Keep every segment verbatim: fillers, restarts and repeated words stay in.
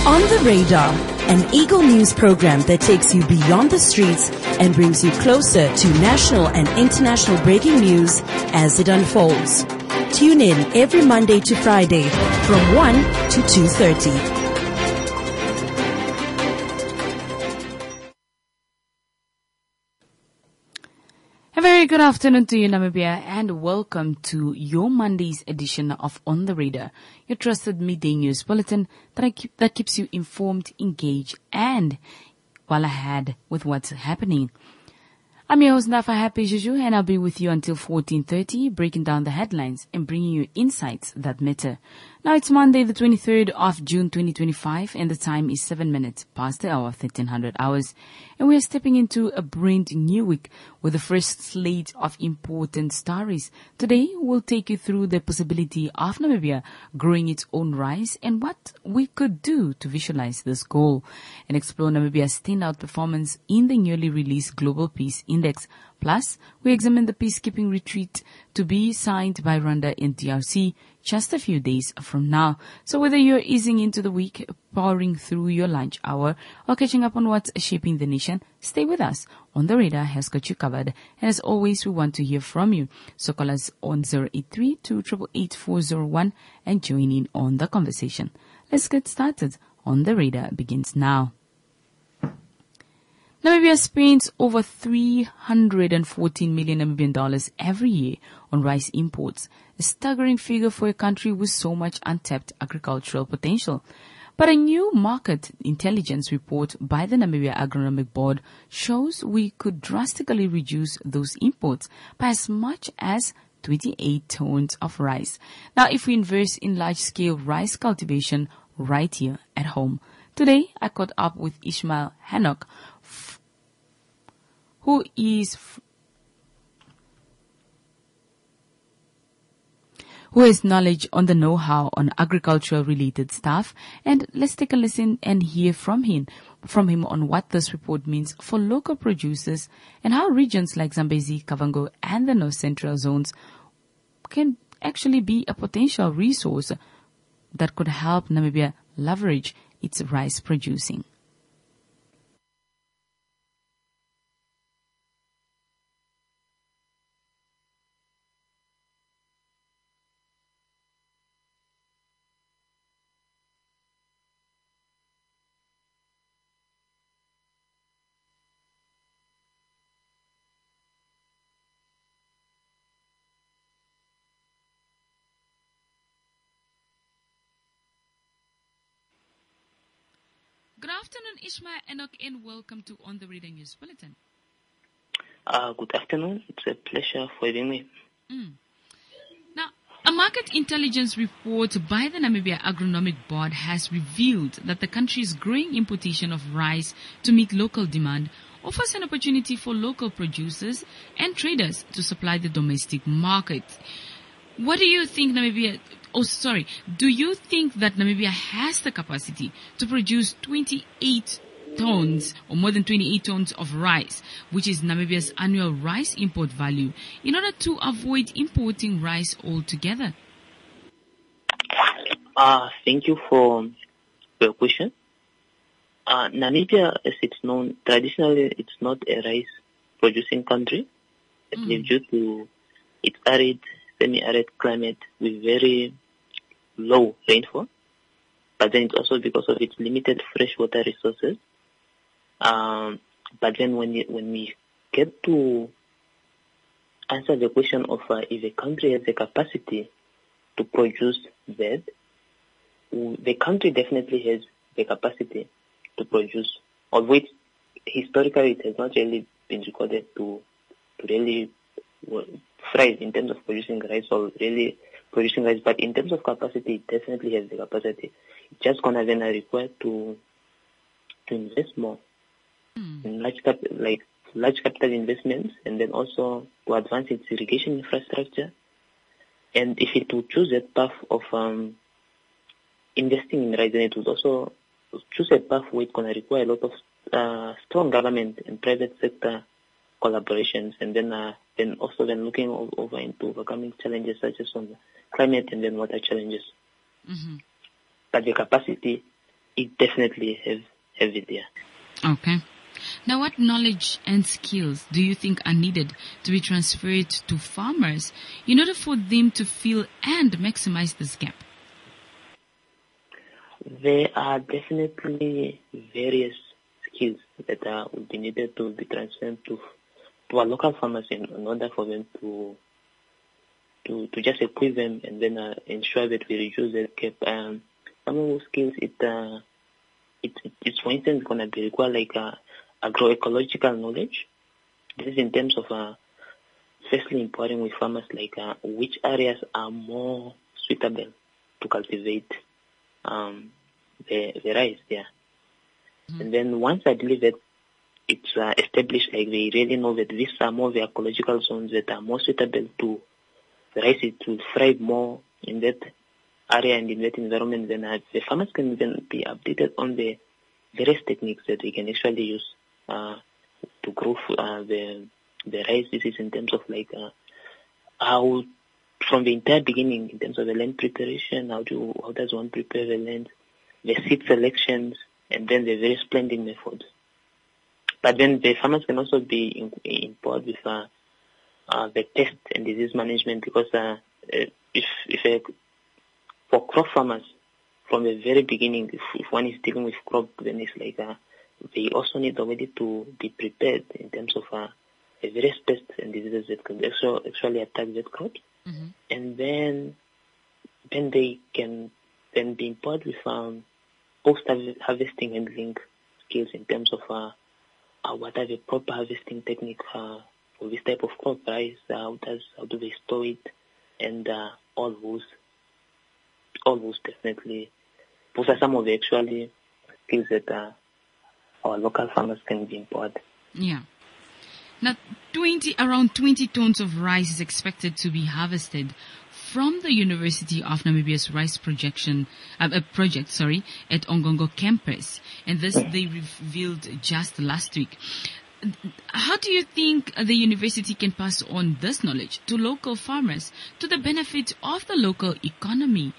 On the Radar, an Eagle News program that takes you beyond the streets and brings you closer to national and international breaking news as it unfolds. Tune in every Monday to Friday from one to two thirty. A very good afternoon to you, Namibia, and welcome to your Monday's edition of On the Radar, your trusted midday news bulletin that, I keep, that keeps you informed, engaged, and well ahead with what's happening. I'm your host, Nafa Happy Juju, and I'll be with you until fourteen thirty, breaking down the headlines and bringing you insights that matter. Now it's Monday, the twenty-third of June, twenty twenty-five, and the time is seven minutes past the hour, thirteen hundred hours. And we are stepping into a brand new week with the first slate of important stories. Today, we'll take you through the possibility of Namibia growing its own rice and what we could do to visualize this goal and explore Namibia's standout performance in the newly released Global Peace Index. Plus, we examine the peacekeeping retreat to be signed by Rwanda and D R C just a few days from now. So whether you're easing into the week, powering through your lunch hour, or catching up on what's shaping the nation, stay with us. On the Radar has got you covered. And as always, we want to hear from you. So call us on zero eight three, two eight eight, four zero one and join in on the conversation. Let's get started. On the Radar begins now. Namibia spends over three hundred fourteen million Namibian dollars every year on rice imports, a staggering figure for a country with so much untapped agricultural potential. But a new market intelligence report by the Namibia Agronomic Board shows we could drastically reduce those imports by as much as twenty-eight tons of rice. Now, if we invest in large-scale rice cultivation right here at home. Today, I caught up with Ishmael Hannock, who is f- who has knowledge on the know-how on agricultural-related stuff, and let's take a listen and hear from him, from him on what this report means for local producers and how regions like Zambezi, Kavango, and the North Central zones can actually be a potential resource that could help Namibia leverage its rice producing. Good afternoon, Ishmael Enoch, and welcome to On the Radar News Bulletin. Uh, good afternoon. It's a pleasure for having me. Mm. Now, a market intelligence report by the Namibia Agronomic Board has revealed that the country's growing importation of rice to meet local demand offers an opportunity for local producers and traders to supply the domestic market. What do you think Namibia, oh sorry, do you think that Namibia has the capacity to produce twenty-eight tons or more than twenty-eight tons of rice, which is Namibia's annual rice import value, in order to avoid importing rice altogether? Uh, thank you for your question. Uh, Namibia, as it's known, traditionally it's not a rice producing country. Mm. Due to its arid, semi-arid climate with very low rainfall, but then it's also because of its limited freshwater resources. Um, but then when you, when we get to answer the question of uh, if a country has the capacity to produce that, the country definitely has the capacity to produce, of which historically it has not really been recorded to, to really thrive in terms of producing rice or really producing rice, but in terms of capacity, it definitely has the capacity. It's just gonna then require to to invest more mm. in large cap, like large capital investments, and then also to advance its irrigation infrastructure. And if it would choose that path of um, investing in rice, then it would also choose a path where it's gonna require a lot of uh, strong government and private sector collaborations, and then uh, then also then looking over into overcoming challenges such as on climate and then water challenges. Mm-hmm. But the capacity it definitely have, have it there. Okay. Now, what knowledge and skills do you think are needed to be transferred to farmers in order for them to fill and maximize this gap? There are definitely various skills that are, would be needed to be transferred to to our local farmers in, in order for them to to to just equip them and then uh, ensure that we reduce the gap. Um, some of those skills, it uh, it, it it's for instance going to be require like uh, agroecological knowledge. This is in terms of uh, firstly empowering with farmers like uh, which areas are more suitable to cultivate um, the, the rice there. Mm-hmm. And then once I believe that it's uh, established, like they really know that these are more the ecological zones that are more suitable to the rice to thrive more in that area and in that environment, then uh, the farmers can then be updated on the various techniques that they can actually use uh, to grow uh, the the rice. This is in terms of like uh, how from the entire beginning, in terms of the land preparation, how do how does one prepare the land, the seed selections, and then the various planting methods. But then the farmers can also be empowered with uh, uh, the pest and disease management, because uh, if if a, for crop farmers from the very beginning, if, if one is dealing with crop, then it's like uh, they also need already to be prepared in terms of uh, the various pests and diseases that could actually, actually attack that crops. Mm-hmm. And then then they can then be empowered with um, post-harvesting handling skills in terms of uh, uh, what are the proper harvesting techniques uh, for this type of crop, rice, uh, how does how do they store it, and uh, all those, all those definitely, those are some of the actually skills that uh, our local farmers can be empowered. Yeah. Now, twenty around twenty tons of rice is expected to be harvested from the University of Namibia's rice projection uh, uh, project, sorry, at Ongongo campus, and this they revealed just last week. How do you think the university can pass on this knowledge to local farmers to the benefit of the local economy?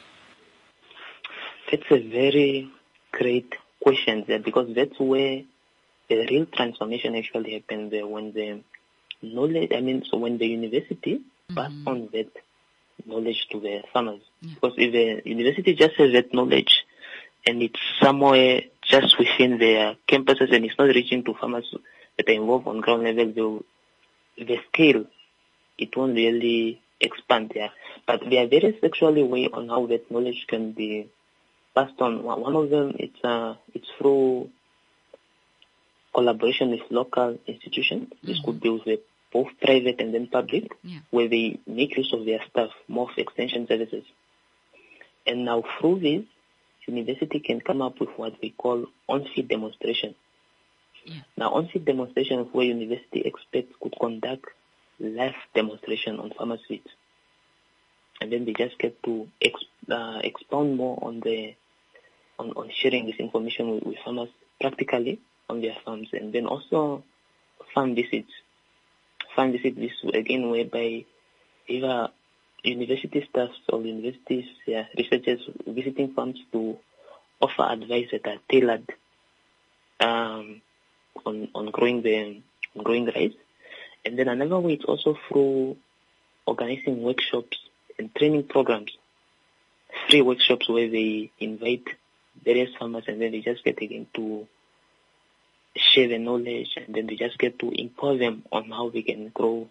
That's a very great question there, because that's where the real transformation actually happens there, when the knowledge, I mean, so when the university mm-hmm. pass on that knowledge to the farmers. Yeah. Because if the university just has that knowledge and it's somewhere just within their campuses and it's not reaching to farmers that are involved on ground level, the, the scale, it won't really expand there. But there are various actually ways on how that knowledge can be passed on. One of them, it's uh, it's through collaboration with local institutions. Mm-hmm. This could be with the both private and then public, yeah. where they make use of their staff, more of extension services. And now through this, university can come up with what we call on-field demonstration. Yeah. Now on-field demonstration is where university experts could conduct live demonstration on farmers' fields. And then they just get to exp- uh, expound more on the on, on sharing this information with, with farmers practically on their farms. And then also farm visits. Farm visit this again, whereby either university staff or universities, yeah, researchers visiting farms to offer advice that are tailored um, on on growing the on growing rice. And then another way is also through organizing workshops and training programs, free workshops where they invite various farmers and then they just get again to share the knowledge, and then they just get to empower them on how we can grow,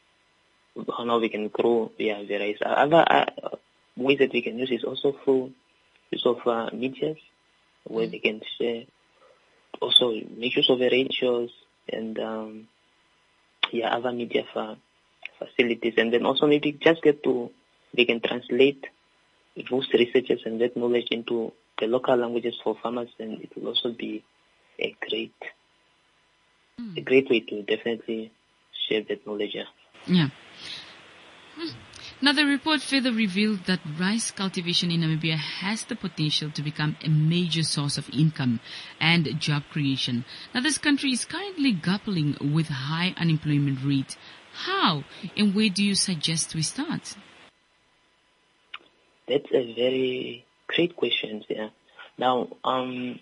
on how we can grow yeah, the rice. Other uh, ways that we can use is also through use of uh, medias, where mm. they can share, also make use of the radios and um, yeah, other media for facilities, and then also maybe just get to, they can translate those researches and that knowledge into the local languages for farmers, and it will also be a great, mm. a great way to definitely share that knowledge. Yeah. yeah. Hmm. Now, the report further revealed that rice cultivation in Namibia has the potential to become a major source of income and job creation. Now, this country is currently grappling with high unemployment rate. How and where do you suggest we start? That's a very great question, yeah. Now, um,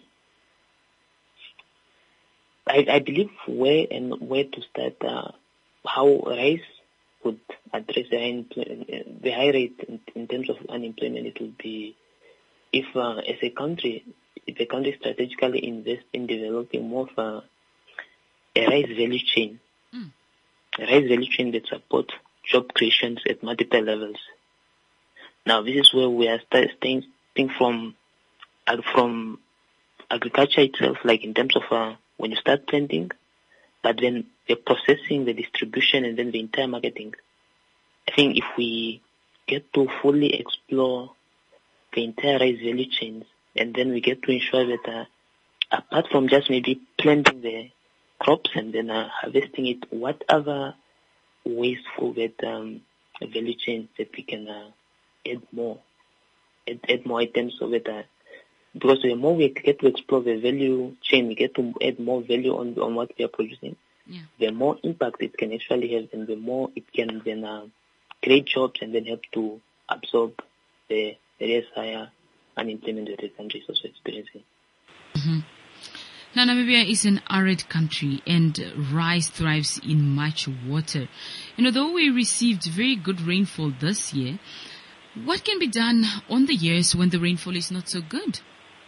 I, I believe where and where to start, uh, how rice would address the high, the high rate in, in terms of unemployment. It would be if, uh, as a country, if the country strategically invests in developing more of a, a rice value chain, mm. a rice value chain that supports job creations at multiple levels. Now, this is where we are starting from from agriculture itself, like in terms of uh, when you start planting, but then the processing, the distribution, and then the entire marketing. I think if we get to fully explore the entire rice value chains, and then we get to ensure that uh, apart from just maybe planting the crops and then uh, harvesting it, what other ways for that um, value chain that we can uh, add more, add, add more items so that uh, because the more we get to explore the value chain, we get to add more value on on what we are producing. Yeah. The more impact it can actually have, and the more it can then uh, create jobs and then help to absorb the various higher unemployment that the country is also experiencing. Mm-hmm. Now, Namibia is an arid country and rice thrives in much water. And although we received very good rainfall this year, what can be done on the years when the rainfall is not so good?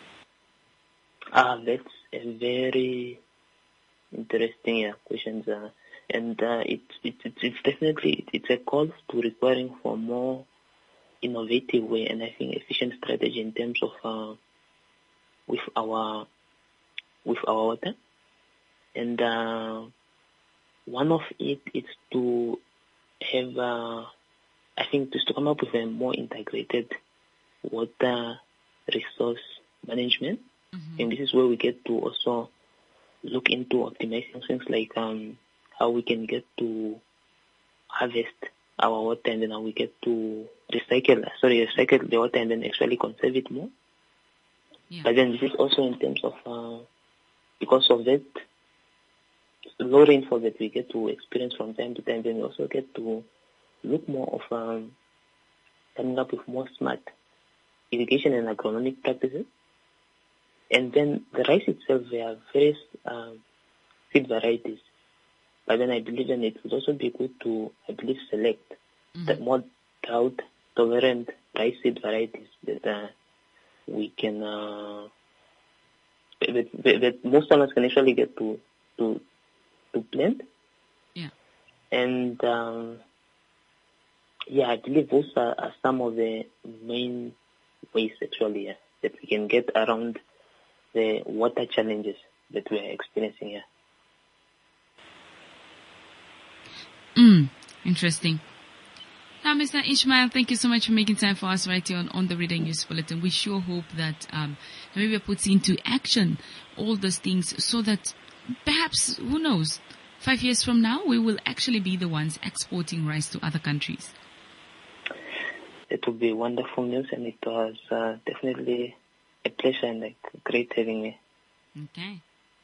Ah, that's a very interesting uh, question, uh, and uh, it's it, it, it's definitely it's a call to requiring for more innovative way and I think efficient strategy in terms of uh, with our with our water, and uh, one of it is to have uh, I think just to come up with a more integrated water resource management. Mm-hmm. And this is where we get to also look into optimizing things like um, how we can get to harvest our water and then how we get to recycle, sorry, recycle the water and then actually conserve it more. Yeah. But then this is also in terms of, uh, because of that low rainfall that we get to experience from time to time, then we also get to look more of um, coming up with more smart irrigation and agronomic practices. And then the rice itself, there are various um, seed varieties. But then I believe then it would also be good to, I believe, select mm-hmm. the more drought-tolerant rice seed varieties that uh, we can, uh, that, that, that most farmers can actually get to to to plant. Yeah. And um, yeah, I believe those are, are some of the main ways actually yeah, that we can get around the water challenges that we are experiencing here. Mm, interesting. Now, Mister Ishmael, thank you so much for making time for us right here on, on the Reader News Bulletin. We sure hope that um, Namibia puts into action all those things so that perhaps, who knows, five years from now, we will actually be the ones exporting rice to other countries. It would be wonderful news, and it was uh, definitely a pleasure and like great having me. Okay.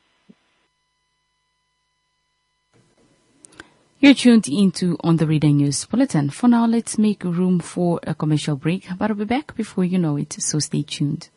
You're tuned into On the Reader News Bulletin. For now, let's make room for a commercial break, but I'll be back before you know it, so stay tuned.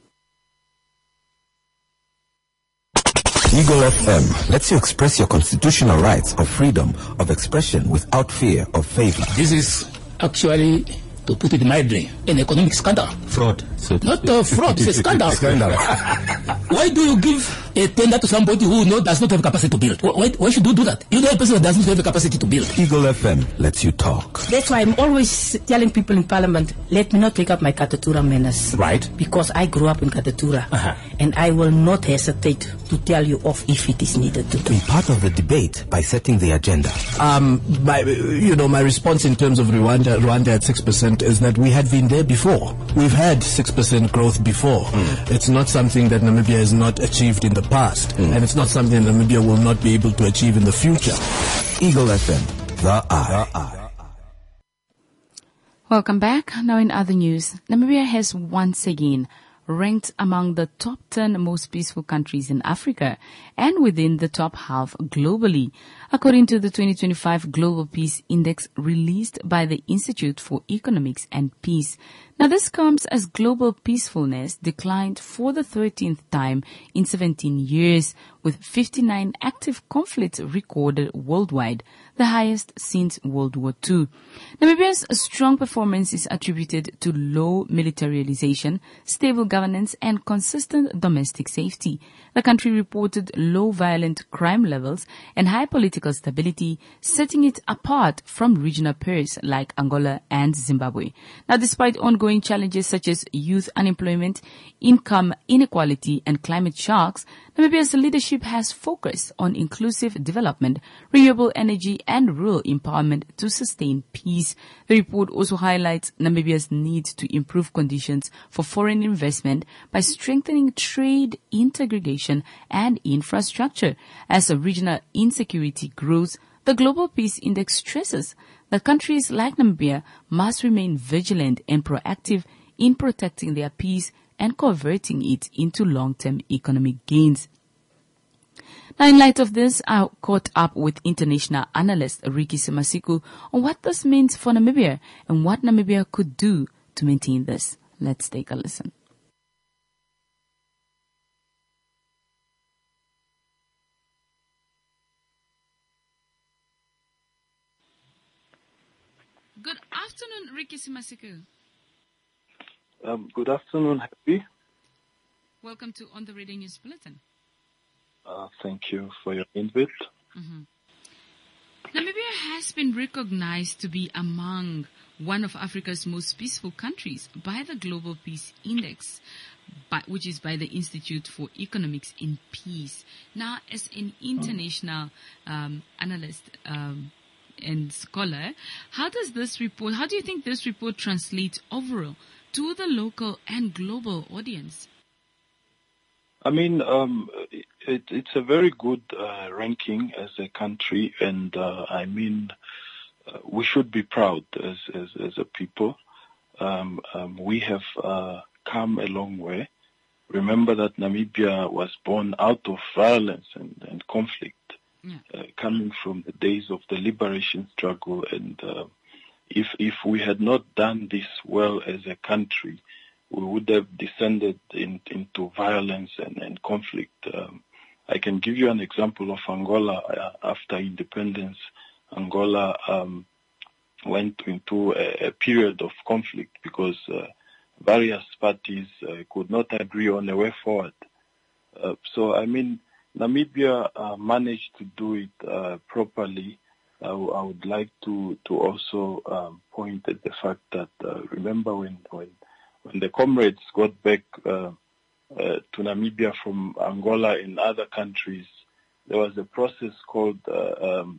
Eagle F M lets you express your constitutional rights of freedom of expression without fear of favor. This is actually, to put it mildly, an economic scandal. Fraud. So Not a fraud, it's a scandal. Scandal. Why do you give a tender to somebody who no, does not have capacity to build? Why, why should you do that? You know a person that does not have the capacity to build. Eagle F M lets you talk. That's why I'm always telling people in Parliament, let me not take up my Katatura menace. Right. Because I grew up in Katatura. Uh-huh. And I will not hesitate to tell you off if it is needed to do. Be part of the debate by setting the agenda. Um, my, you know, my response in terms of Rwanda, Rwanda at six percent is that we had been there before. We've had six percent growth before. Mm. It's not something that Namibia has not achieved in the past. Mm. And it's not something Namibia will not be able to achieve in the future. Eagle F M, the eye. The eye. Welcome back. Now in other news, Namibia has once again ranked among the top ten most peaceful countries in Africa and within the top half globally, according to the twenty twenty-five Global Peace Index released by the Institute for Economics and Peace. Now, this comes as global peacefulness declined for the thirteenth time in seventeen years, with fifty-nine active conflicts recorded worldwide, the highest since World War Two. Namibia's strong performance is attributed to low militarization, stable governance, and consistent domestic safety. The country reported low violent crime levels and high political stability, setting it apart from regional peers like Angola and Zimbabwe. Now, despite ongoing challenges such as youth unemployment, income inequality, and climate shocks, Namibia's leadership has focused on inclusive development, renewable energy, and rural empowerment to sustain peace. The report also highlights Namibia's need to improve conditions for foreign investment by strengthening trade, integration, and infrastructure. As a regional insecurity grows, the Global Peace Index stresses that countries like Namibia must remain vigilant and proactive in protecting their peace and converting it into long-term economic gains. Now, in light of this, I caught up with international analyst Rikisi Masiku on what this means for Namibia and what Namibia could do to maintain this. Let's take a listen. Good afternoon, Rikisi Masiku. Um, good afternoon, Happy. Welcome to On the Radio News Bulletin. Uh, thank you for your invite. Mm-hmm. Namibia has been recognized to be among one of Africa's most peaceful countries by the Global Peace Index, by, which is by the Institute for Economics and Peace. Now, as an international um, analyst um, and scholar, how does this report, how do you think this report translates overall to the local and global audience? I mean, um, it, it's a very good uh, ranking as a country, and uh, I mean, uh, we should be proud as as, as a people. Um, um, we have uh, come a long way. Remember that Namibia was born out of violence and, and conflict, yeah. uh, coming from the days of the liberation struggle. And uh, if if we had not done this well as a country, we would have descended in, into violence and, and conflict. Um, I can give you an example of Angola. Uh, after independence, Angola um, went into a, a period of conflict because uh, various parties uh, could not agree on a way forward. Uh, so, I mean, Namibia uh, managed to do it uh, properly. I, w- I would like to, to also um, point at the fact that, uh, remember when, when When the comrades got back uh, uh, to Namibia from Angola and other countries, there was a process called uh, um,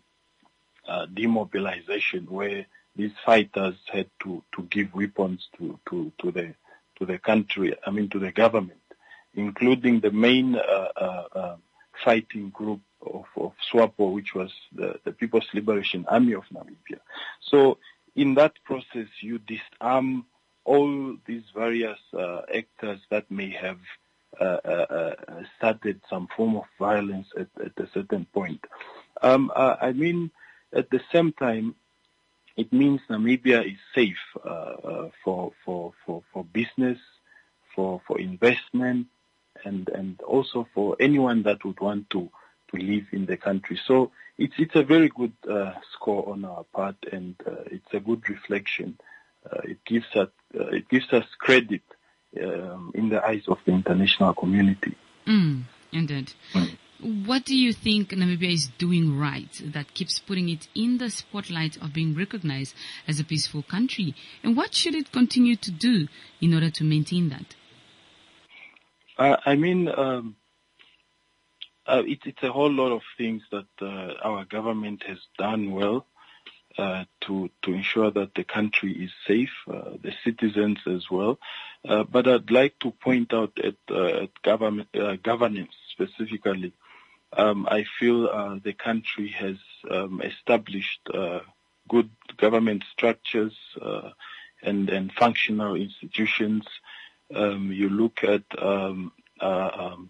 uh, demobilization, where these fighters had to, to give weapons to, to, to the to the country, I mean to the government, including the main uh, uh, uh, fighting group of, of SWAPO, which was the, the People's Liberation Army of Namibia. So in that process, you disarm all these various uh, actors that may have uh, uh, uh, started some form of violence at, at a certain point. Um, uh, I mean, at the same time, it means Namibia is safe uh, uh, for, for, for, for business, for, for investment, and, and also for anyone that would want to, to live in the country. So it's, it's a very good uh, score on our part, and uh, it's a good reflection. Uh, it gives us uh, it gives us credit um, in the eyes of the international community. Mm, indeed. Mm. What do you think Namibia is doing right that keeps putting it in the spotlight of being recognized as a peaceful country? And what should it continue to do in order to maintain that? Uh, I mean, um, uh, it, it's a whole lot of things that uh, our government has done well. Uh, to to ensure that the country is safe, uh, the citizens as well. Uh, but I'd like to point out at, uh, at government uh, governance specifically. Um, I feel uh, the country has um, established uh, good government structures uh, and and functional institutions. Um, you look at um, uh, um,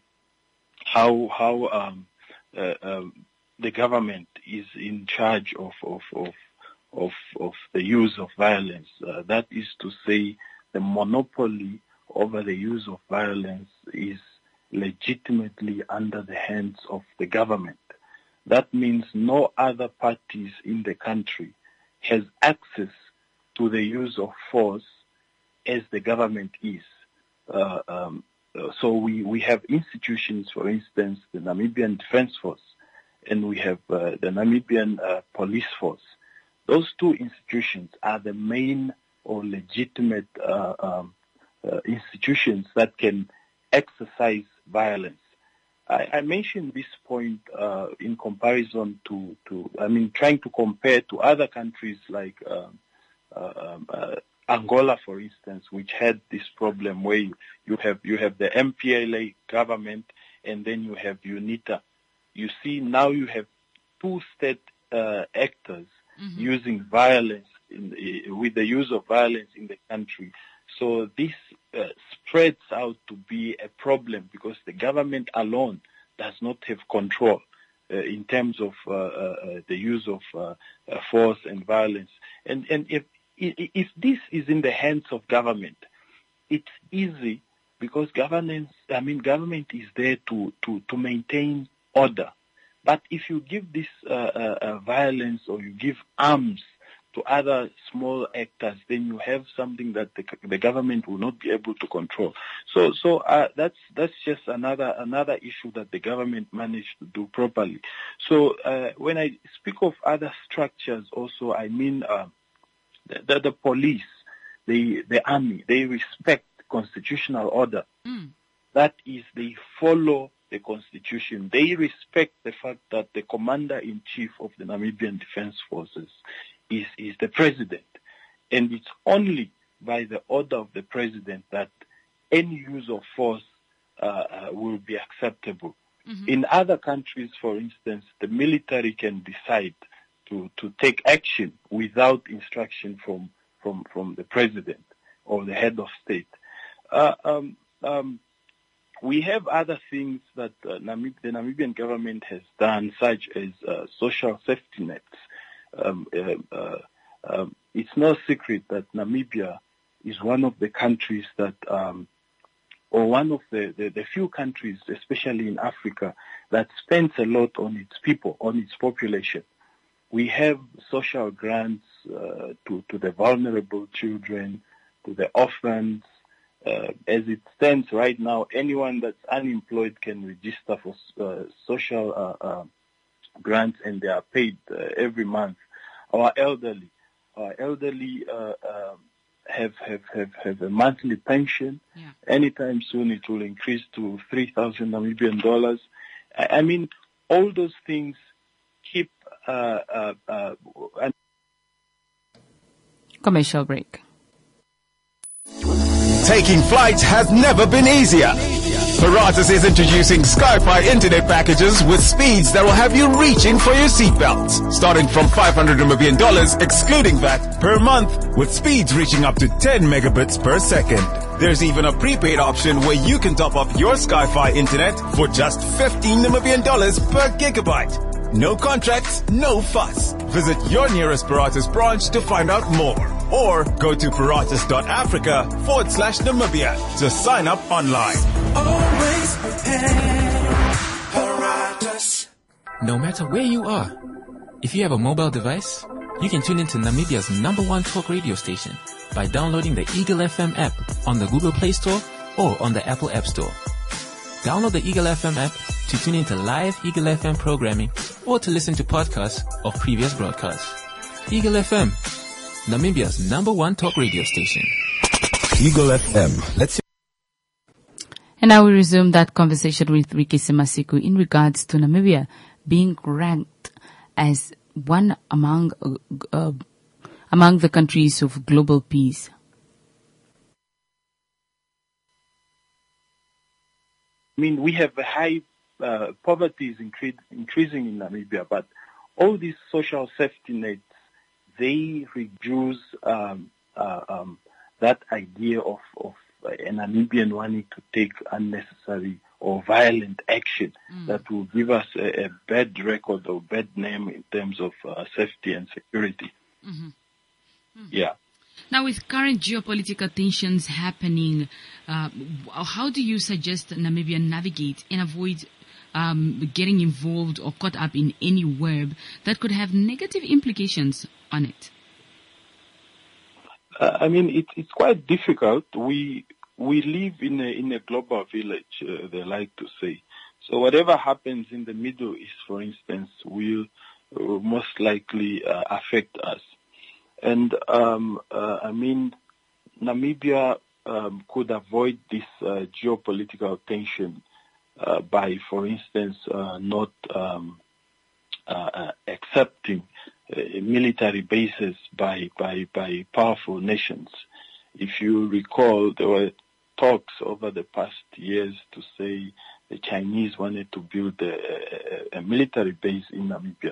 how how um, uh, um, the government is in charge of of of of, of the use of violence. Uh, that is to say, the monopoly over the use of violence is legitimately under the hands of the government. That means no other parties in the country has access to the use of force as the government is. Uh, um, so we, we have institutions, for instance, the Namibian Defense Force, and we have uh, the Namibian uh, Police Force. Those two institutions are the main or legitimate uh, um, uh, institutions that can exercise violence. I, I mentioned this point uh, in comparison to, to, I mean, trying to compare to other countries like um, uh, um, uh, Angola, for instance, which had this problem where you, you have you have the M P L A government and then you have UNITA. You see, now you have two state uh, actors mm-hmm. using violence in the, with the use of violence in the country. So this uh, spreads out to be a problem because the government alone does not have control uh, in terms of uh, uh, the use of uh, uh, force and violence. And and if if this is in the hands of government, it's easy because governance. I mean, government is there to to to maintain order. But if you give this uh, uh, uh, violence or you give arms to other small actors, then you have something that the, the government will not be able to control. So, so uh, that's that's just another another issue that the government managed to do properly. So, uh, when I speak of other structures, also I mean uh, the, the, the police, the the army. They respect constitutional order. Mm. That is, they follow the constitution. They respect the fact that the commander-in-chief of the Namibian Defense Forces is, is the president. And it's only by the order of the president that any use of force uh, uh, will be acceptable. Mm-hmm. In other countries, for instance, the military can decide to, to take action without instruction from, from, from the president or the head of state. Uh, um, um, We have other things that uh, Namib- the Namibian government has done, such as uh, social safety nets. Um, uh, uh, um, it's no secret that Namibia is one of the countries that, um, or one of the, the, the few countries, especially in Africa, that spends a lot on its people, on its population. We have social grants uh, to, to the vulnerable children, to the orphans. Uh, as it stands right now, anyone that's unemployed can register for uh, social uh, uh, grants, and they are paid uh, every month. Our elderly, our elderly uh, uh, have, have have have a monthly pension. Yeah. Anytime soon, it will increase to three thousand Namibian dollars. I, I mean, all those things keep. Uh, uh, uh, Commercial break. Taking flight has never been easier. Paratus is introducing Sky-Fi internet packages with speeds that will have you reaching for your seatbelts. Starting from five hundred Namibian dollars, excluding V A T, per month, with speeds reaching up to ten megabits per second. There's even a prepaid option where you can top up your Sky-Fi internet for just fifteen Namibian dollars per gigabyte. No contracts, no fuss. Visit your nearest Paratus branch to find out more. Or go to paratus.africa forward slash Namibia to sign up online. Always prepared, Paratus. No matter where you are, if you have a mobile device, you can tune into Namibia's number one talk radio station by downloading the Eagle F M app on the Google Play Store or on the Apple App Store. Download the Eagle F M app to tune into live Eagle F M programming or to listen to podcasts of previous broadcasts. Eagle F M, Namibia's number one talk radio station. Eagle F M. Let's. And now we resume that conversation with Ricky Semasiku in regards to Namibia being ranked as one among uh, among the countries of global peace. I mean, we have a high uh, poverty is incre- increasing in Namibia, but all these social safety nets, they reduce um, uh, um, that idea of, of a Namibian wanting to take unnecessary or violent action mm. that will give us a, a bad record or bad name in terms of uh, safety and security. Mm-hmm. Mm-hmm. Yeah. Now, with current geopolitical tensions happening, uh, how do you suggest Namibia navigate and avoid um, getting involved or caught up in any web that could have negative implications on it? Uh, I mean, it, it's quite difficult. We we live in a in a global village, uh, they like to say. So whatever happens in the Middle East, for instance, will uh, most likely uh, affect us. And um, uh, I mean, Namibia um, could avoid this uh, geopolitical tension uh, by, for instance, uh, not um, uh, uh, accepting uh, military bases by, by by powerful nations. If you recall, there were talks over the past years to say the Chinese wanted to build a, a, a military base in Namibia.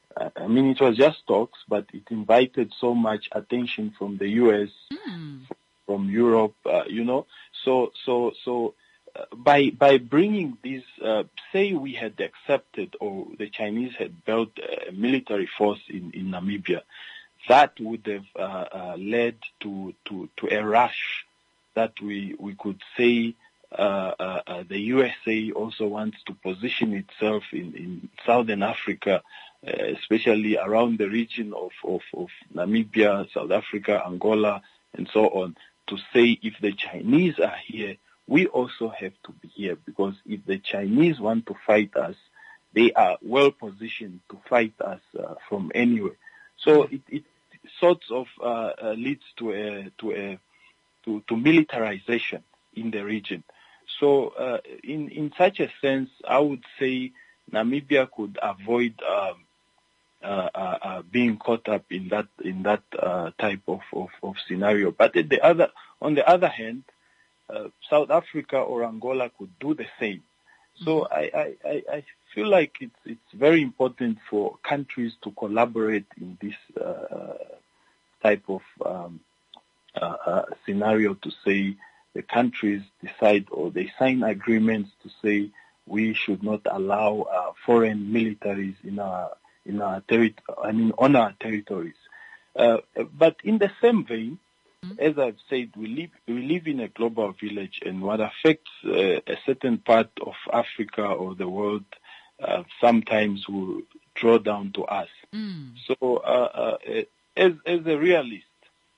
I mean, it was just talks, but it invited so much attention from the U S, mm. from Europe, uh, you know. So, so, so, uh, by by bringing this, uh, say we had accepted, or the Chinese had built a military force in, in Namibia, that would have uh, uh, led to, to to a rush that we we could say uh, uh, uh, the U S A also wants to position itself in, in Southern Africa. Uh, especially around the region of, of, of Namibia, South Africa, Angola, and so on, to say if the Chinese are here, we also have to be here, because if the Chinese want to fight us, they are well positioned to fight us uh, from anywhere. So it, it sort of uh, uh, leads to a to a to, to militarization in the region. So uh, in in such a sense, I would say Namibia could avoid um, Uh, uh, uh, being caught up in that in that uh, type of, of, of scenario. But at the other, on the other hand, uh, South Africa or Angola could do the same. So I, I, I feel like it's it's very important for countries to collaborate in this uh, type of um, uh, uh, scenario, to say the countries decide or they sign agreements to say we should not allow uh, foreign militaries in our in our terri- I mean, on our territories. Uh, but in the same vein, mm-hmm. as I've said, we live we live in a global village, and what affects uh, a certain part of Africa or the world uh, sometimes will draw down to us. Mm. So, uh, uh, as as a realist,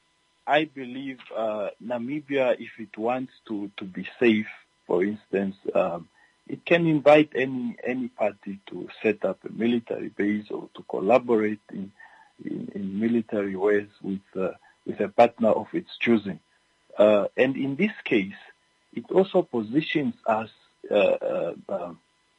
I believe uh, Namibia, if it wants to, to be safe, for instance, um, it can invite any any party to set up a military base or to collaborate in in, in military ways with uh, with a partner of its choosing. Uh, and in this case, it also positions us uh, uh, uh,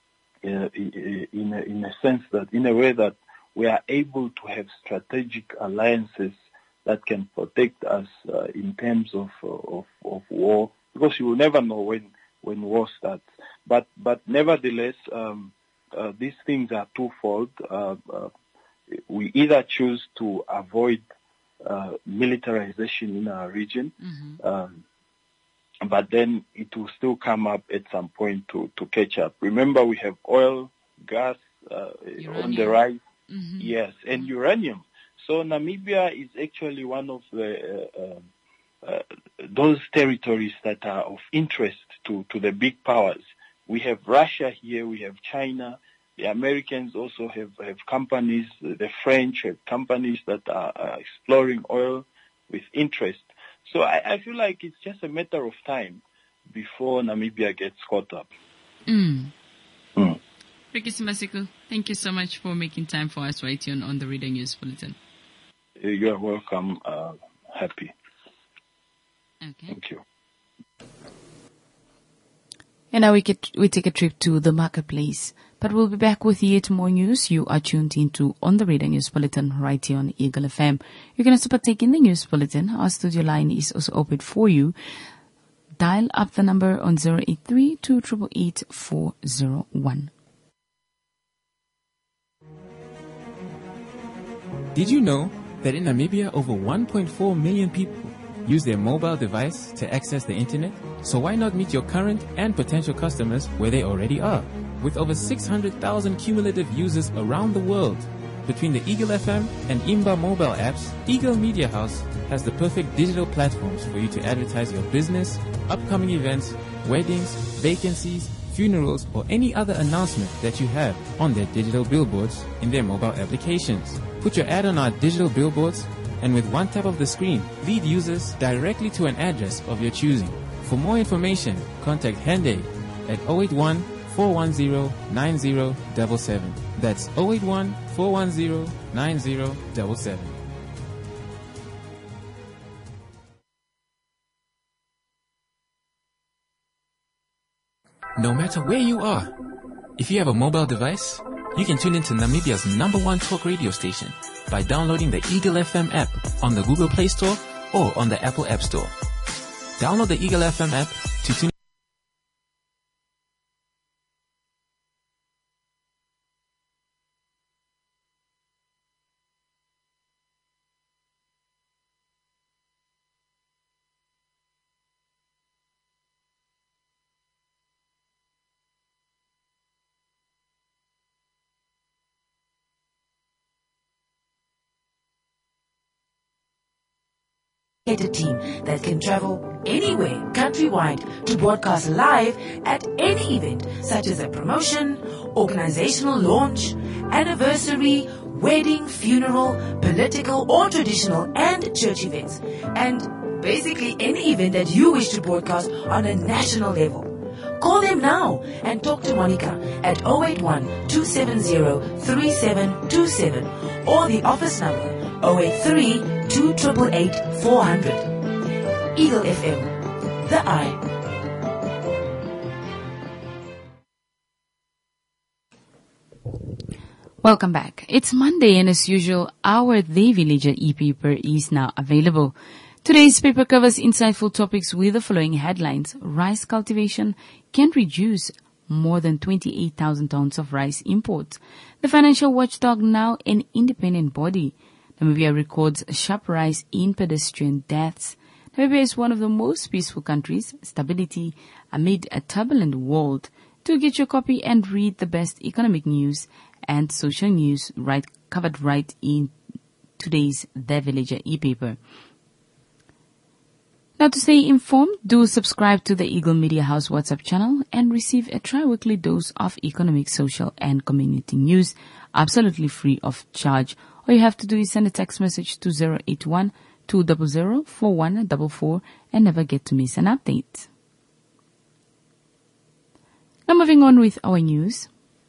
in a, in a sense that, in a way that we are able to have strategic alliances that can protect us uh, in terms of, of of war, because you will never know when. when war starts. But but nevertheless, um, uh, these things are twofold. Uh, uh, we either choose to avoid uh, militarization in our region, mm-hmm. um, but then it will still come up at some point to, to catch up. Remember, we have oil, gas uh, on the rise, mm-hmm. yes, and mm-hmm. uranium. So Namibia is actually one of the uh, uh, Uh, those territories that are of interest to, to the big powers. We have Russia here, we have China, the Americans also have, have companies, the French have companies that are, are exploring oil with interest. So I, I feel like it's just a matter of time before Namibia gets caught up. Mm. Mm. Ricky Simasiko, thank you so much for making time for us right here on, on the Reader News Bulletin. You're welcome. Uh, happy. Okay. Thank you. And now we get we take a trip to the marketplace. But we'll be back with yet more news. You are tuned into On the Reader News Bulletin right here on Eagle F M. You can also partake in the news bulletin. Our studio line is also open for you. Dial up the number on zero eight three, two eight eight, four zero one. Did you know that in Namibia over one point four million people use their mobile device to access the internet? So why not meet your current and potential customers where they already are? With over six hundred thousand cumulative users around the world, between the Eagle F M and Imba mobile apps, Eagle Media House has the perfect digital platforms for you to advertise your business, upcoming events, weddings, vacancies, funerals, or any other announcement that you have on their digital billboards in their mobile applications. Put your ad on our digital billboards, and with one tap of the screen, lead users directly to an address of your choosing. For more information, contact Hende at zero eight one, four one zero, nine zero seven seven. That's zero eight one, four one zero, nine zero seven seven. No matter where you are, if you have a mobile device, you can tune into Namibia's number one talk radio station by downloading the Eagle F M app on the Google Play Store or on the Apple App Store. Download the Eagle F M app to tune team that can travel anywhere countrywide to broadcast live at any event such as a promotion, organizational launch, anniversary, wedding, funeral, political or traditional and church events, and basically any event that you wish to broadcast on a national level. Call them now and talk to Monica at zero eight one, two seven zero, three seven two seven or the office number zero eight three, two eight eight, four hundred. Eagle F M, the Eye. Welcome back. It's Monday and as usual, our The Villager e-paper is now available. Today's paper covers insightful topics with the following headlines. Rice cultivation can reduce more than twenty-eight thousand tons of rice imports. The financial watchdog, now an independent body. Namibia records a sharp rise in pedestrian deaths. Namibia is one of the most peaceful countries. Stability amid a turbulent world. To get your copy and read the best economic news and social news right covered right in today's The Villager e-paper. Now, to stay informed, do subscribe to the Eagle Media House WhatsApp channel and receive a tri-weekly dose of economic, social, and community news absolutely free of charge. All you have to do is send a text message to zero eight one, two zero zero, four one four four and never get to miss an update. Now, moving on with our news.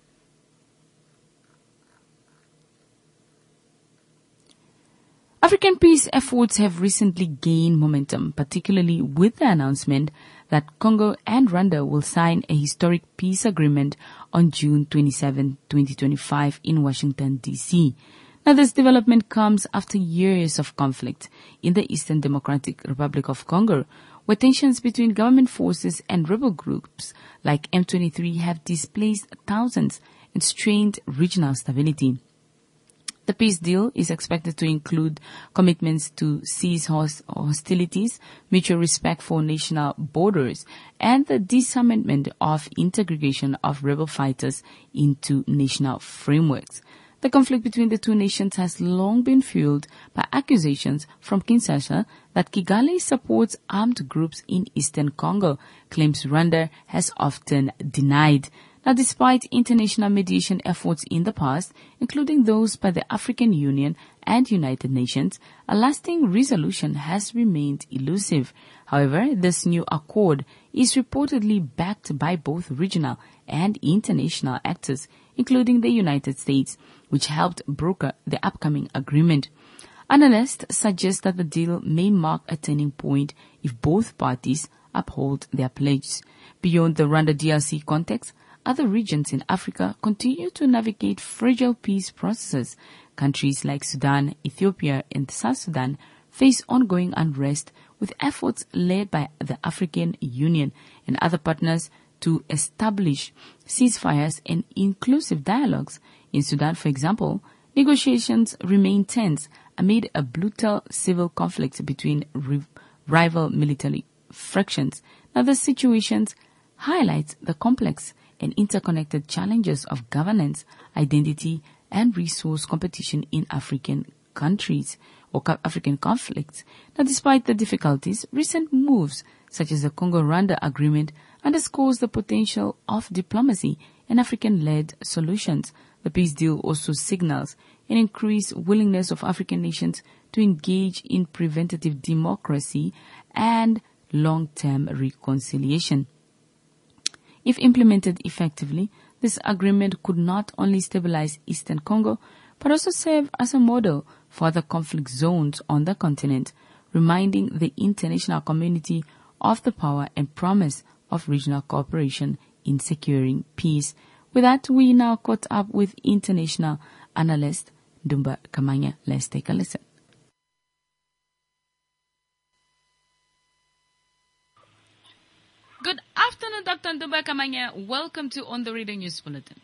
African peace efforts have recently gained momentum, particularly with the announcement that Congo and Rwanda will sign a historic peace agreement on June twenty-seventh, twenty twenty-five in Washington, D C. Now, this development comes after years of conflict in the Eastern Democratic Republic of Congo, where tensions between government forces and rebel groups like M twenty-three have displaced thousands and strained regional stability. The peace deal is expected to include commitments to cease hostilities, mutual respect for national borders, and the disarmament of integration of rebel fighters into national frameworks. The conflict between the two nations has long been fueled by accusations from Kinshasa that Kigali supports armed groups in eastern Congo, claims Rwanda has often denied. Now, despite international mediation efforts in the past, including those by the African Union and United Nations, a lasting resolution has remained elusive. However, this new accord is reportedly backed by both regional and international actors, including the United States, which helped broker the upcoming agreement. Analysts suggest that the deal may mark a turning point if both parties uphold their pledges. Beyond the Rwanda-D R C context, other regions in Africa continue to navigate fragile peace processes. Countries like Sudan, Ethiopia, and South Sudan face ongoing unrest, with efforts led by the African Union and other partners to establish ceasefires and inclusive dialogues. In Sudan, for example, negotiations remain tense amid a brutal civil conflict between re- rival military fractions. Now, the situations highlights the complex and interconnected challenges of governance, identity, and resource competition in African countries or African conflicts. Now, despite the difficulties, recent moves such as the Congo-Rwanda agreement underscores the potential of diplomacy and African-led solutions. The peace deal also signals an increased willingness of African nations to engage in preventative democracy and long-term reconciliation. If implemented effectively, this agreement could not only stabilize Eastern Congo, but also serve as a model for other conflict zones on the continent, reminding the international community of the power and promise of regional cooperation in securing peace. With that, we now caught up with international analyst Dumba Kamanya. Let's take a listen. Good afternoon, Doctor Dumba Kamanya. Welcome to On the Radio News Bulletin.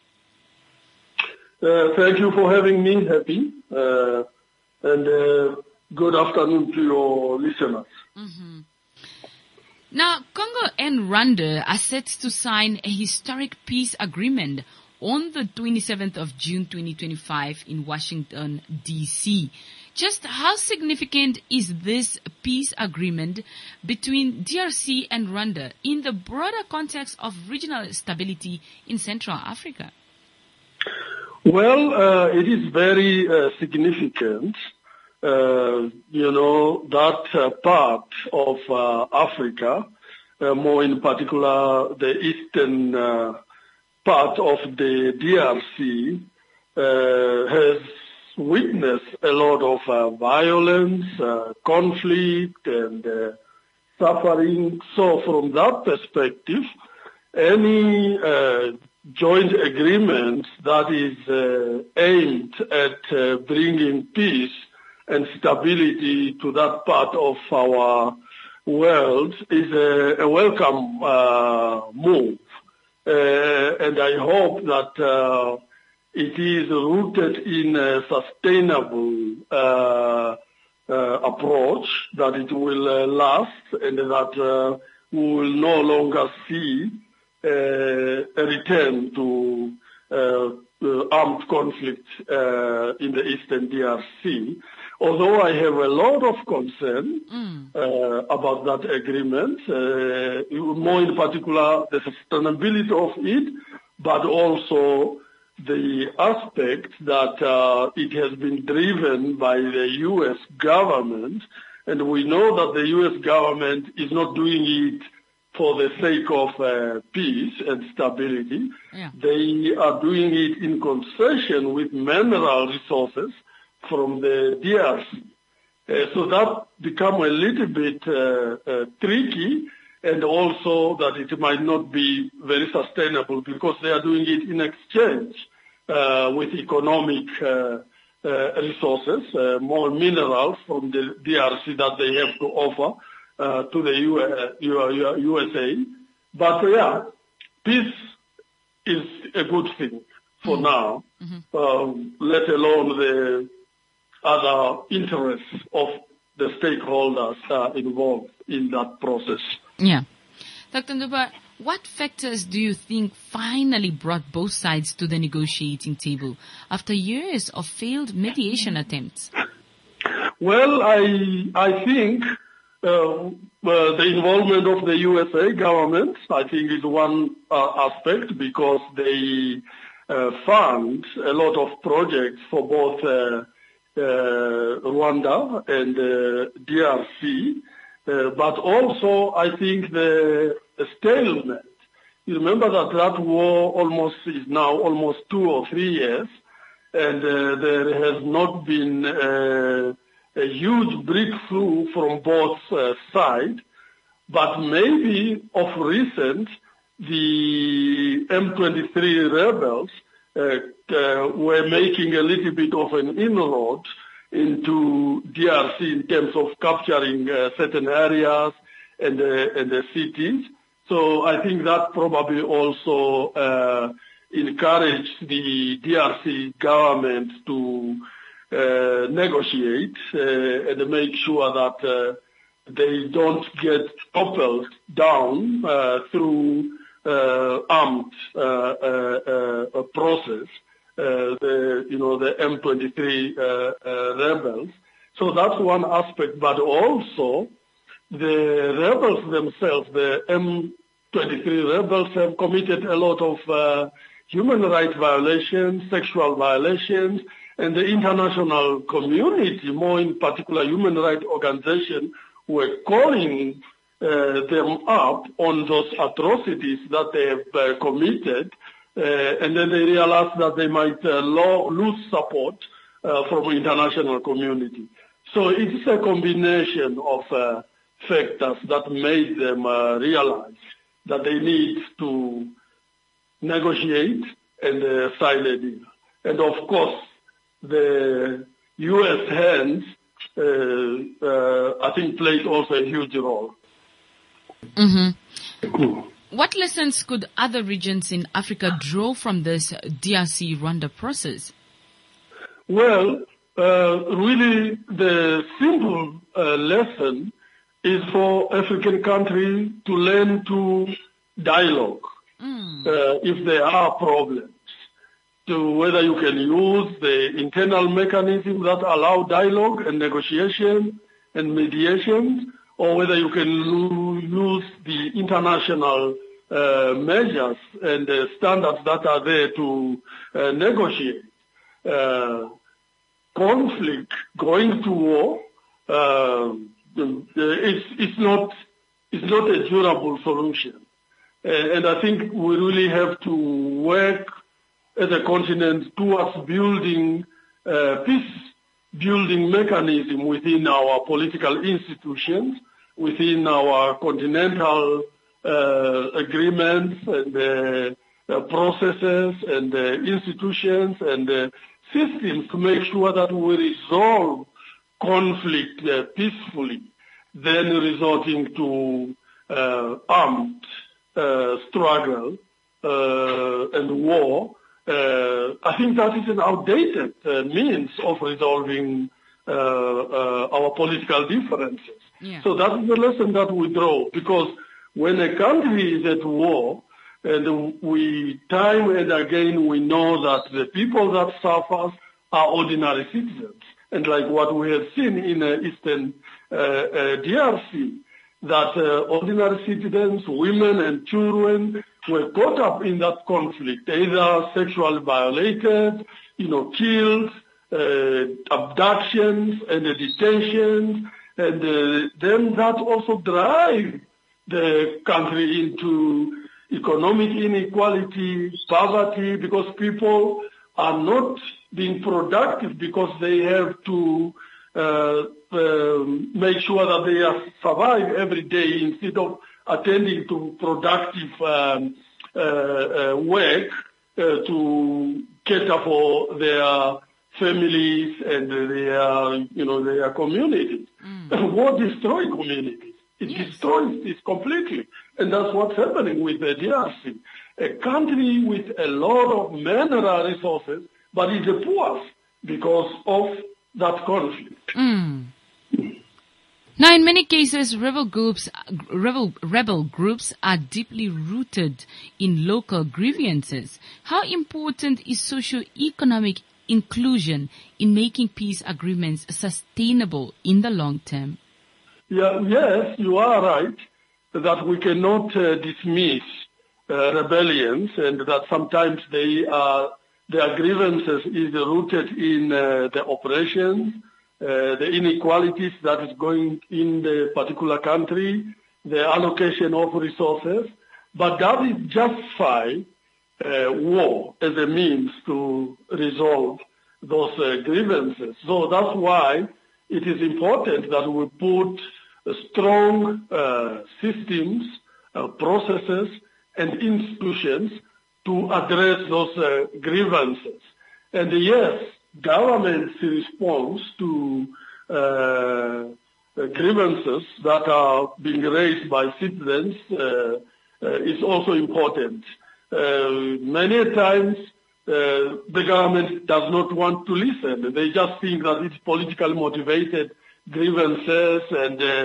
Uh, thank you for having me, Happy. Uh, and uh, good afternoon to your listeners. Mm-hmm. Now, Congo and Rwanda are set to sign a historic peace agreement on the twenty-seventh of June twenty twenty-five in Washington, D C Just how significant is this peace agreement between D R C and Rwanda in the broader context of regional stability in Central Africa? Well, uh, it is very uh, significant. Uh, you know, that uh, part of uh, Africa, uh, more in particular the eastern uh, part of the D R C, uh, has witnessed a lot of uh, violence, uh, conflict, and uh, suffering. So from that perspective, any uh, joint agreement that is uh, aimed at uh, bringing peace and stability to that part of our world is a, a welcome uh, move. Uh, and I hope that uh, it is rooted in a sustainable uh, uh, approach, that it will uh, last, and that uh, we will no longer see uh, a return to uh, uh, armed conflict uh, in the eastern D R C. Although I have a lot of concern mm. uh, about that agreement, uh, more in particular the sustainability of it, but also the aspect that uh, it has been driven by the U S government, and we know that the U S government is not doing it for the sake of uh, peace and stability. Yeah. They are doing it in concession with mineral resources from the D R C. Uh, so that become a little bit uh, uh, tricky, and also that it might not be very sustainable because they are doing it in exchange uh, with economic uh, uh, resources, uh, more minerals from the D R C that they have to offer uh, to the U S, U S A. But uh, yeah, peace is a good thing for mm-hmm. now, mm-hmm. um, let alone the other interests of the stakeholders uh, involved in that process. Yeah. Doctor Nduba, what factors do you think finally brought both sides to the negotiating table after years of failed mediation attempts? Well, I I think uh, uh, the involvement of the U S A government, I think, is one uh, aspect, because they uh, fund a lot of projects for both uh, Uh, Rwanda and uh, D R C, uh, but also I think the, the stalemate. You remember that that war almost is now almost two or three years, and uh, there has not been uh, a huge breakthrough from both uh, sides, but maybe of recent the M twenty-three rebels Uh, uh, were making a little bit of an inroad into D R C in terms of capturing uh, certain areas and, uh, and the cities. So I think that probably also uh, encouraged the D R C government to uh, negotiate uh, and make sure that uh, they don't get toppled down uh, through uh, armed uh, uh, uh, process. Uh, the you know the M twenty-three uh, uh, rebels. So that's one aspect, but also the rebels themselves, the M twenty-three rebels, have committed a lot of uh, human rights violations, sexual violations, and the international community, more in particular human rights organizations, were calling uh, them up on those atrocities that they have uh, committed, uh, and then they realized that they might uh, lo- lose support uh, from the international community. So it's a combination of uh, factors that made them uh, realize that they need to negotiate and uh, sign a deal. And of course, the U S hands, uh, uh, I think, played also a huge role. Mm-hmm. What lessons could other regions in Africa draw from this D R C Rwanda process? Well, uh, really, the simple uh, lesson is for African countries to learn to dialogue mm. uh, if there are problems. To whether you can use the internal mechanisms that allow dialogue and negotiation and mediation, or whether you can use the international uh, measures and uh, standards that are there to uh, negotiate. Uh, conflict, going to war, uh, it's, it's not it's not a durable solution. Uh, and I think we really have to work as a continent towards building uh, peace-building mechanism within our political institutions, within our continental uh, agreements and uh, uh, processes and uh, institutions and uh, systems to make sure that we resolve conflict uh, peacefully, then resorting to uh, armed uh, struggle uh, and war. Uh, I think that is an outdated uh, means of resolving uh, uh, our political differences. Yeah. So that is the lesson that we draw, because when a country is at war, and we time and again we know that the people that suffer are ordinary citizens, and like what we have seen in uh, Eastern uh, uh, D R C, that uh, ordinary citizens, women and children, were caught up in that conflict, either sexually violated, you know, killed, uh, abductions and uh, detentions, and uh, then that also drive the country into economic inequality, poverty, because people are not being productive because they have to uh, uh, make sure that they are survive every day instead of attending to productive um, uh, uh, work uh, to cater for their families and their, you know, their communities. Mm. War destroys communities. It yes. destroys this completely. And that's what's happening with the D R C. A country with a lot of mineral resources, but is the poorest because of that conflict. Mm. Now, in many cases, rebel groups, rebel, rebel groups are deeply rooted in local grievances. How important is socio-economic inclusion in making peace agreements sustainable in the long term? Yeah, yes, you are right that we cannot uh, dismiss uh, rebellions, and that sometimes they are their grievances is rooted in uh, the oppressions, uh, the inequalities that is going in the particular country, the allocation of resources, but that is justify uh, war as a means to resolve those uh, grievances. So that's why it is important that we put uh, strong uh, systems, uh, processes, and institutions to address those uh, grievances. And yes, government's response to uh, grievances that are being raised by citizens uh, uh, is also important. Uh, many times uh, the government does not want to listen. They just think that it's politically motivated grievances and uh,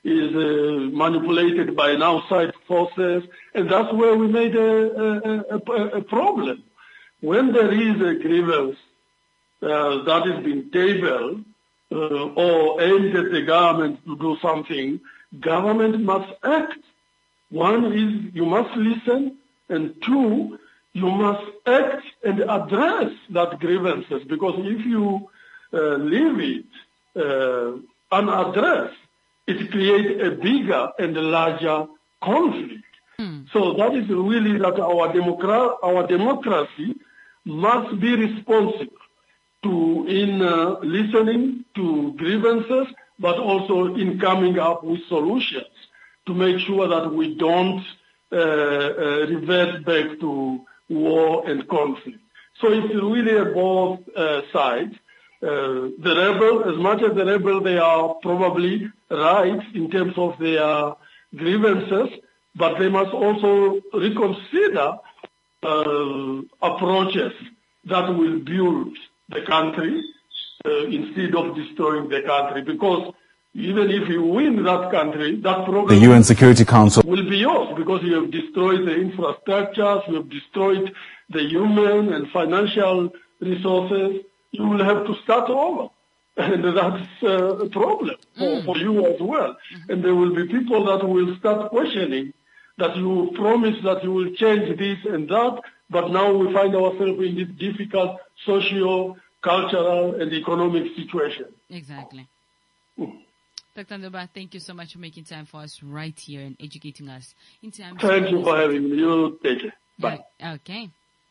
is uh, manipulated by an outside forces, and that's where we made a, a, a, a problem. When there is a grievance uh, that is being tabled uh, or aimed at the government to do something, government must act. One is you must listen, and two, you must act and address that grievances, because if you uh, leave it uh, unaddressed, it creates a bigger and a larger conflict. Mm. So that is really that our, democra- our democracy must be responsive to in uh, listening to grievances, but also in coming up with solutions to make sure that we don't uh, uh, revert back to war and conflict. So it's really a both uh, sides. Uh, the rebel, as much as the rebel, they are probably right in terms of their grievances, but they must also reconsider uh, approaches that will build the country uh, instead of destroying the country. Because even if you win that country, that problem The U N Security Council will be yours, because you have destroyed the infrastructures, you have destroyed the human and financial resources. You will have to start over. And that's uh, a problem for, mm. for you as well. Mm-hmm. And there will be people that will start questioning that you promised that you will change this and that, but now we find ourselves in this difficult socio, cultural, and economic situation. Exactly. Mm. Doctor Ndoba, thank you so much for making time for us right here and educating us in time. Thank you for having me. You take it. Bye. Okay.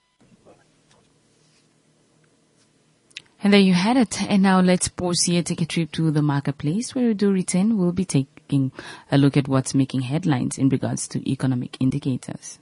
And there you had it. And now let's pause here, take a trip to the marketplace. Where we do return, we'll be taking a look at what's making headlines in regards to economic indicators.